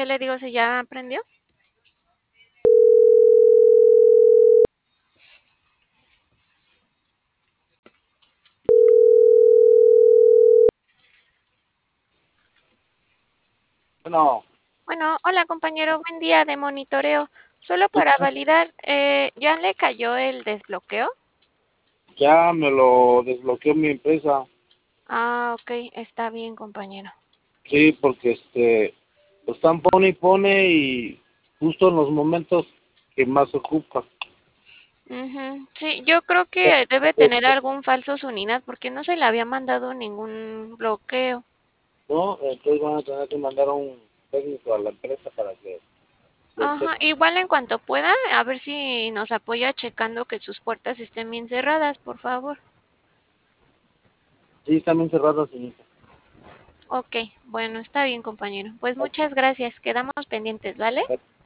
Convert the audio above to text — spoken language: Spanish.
¿Qué le digo si ya aprendió? No, Bueno, hola compañero, buen día de monitoreo. Solo para validar, ¿ya le cayó el desbloqueo? ya me lo desbloqueó mi empresa. Ah, ok, está bien compañero. Sí, porque lo están pone y pone y justo en los momentos que más ocupa. Ujú, sí, yo creo que debe tener algún falso Suninas porque no se le había mandado ningún bloqueo. ¿No? Entonces van a tener que mandar a un técnico a la empresa para que lo Ajá, cheque. igual en cuanto pueda, a ver si nos apoya checando que sus puertas estén bien cerradas, por favor. Sí, están bien cerradas, señorita. Ok, bueno, está bien compañero. Pues muchas gracias, quedamos pendientes, ¿vale?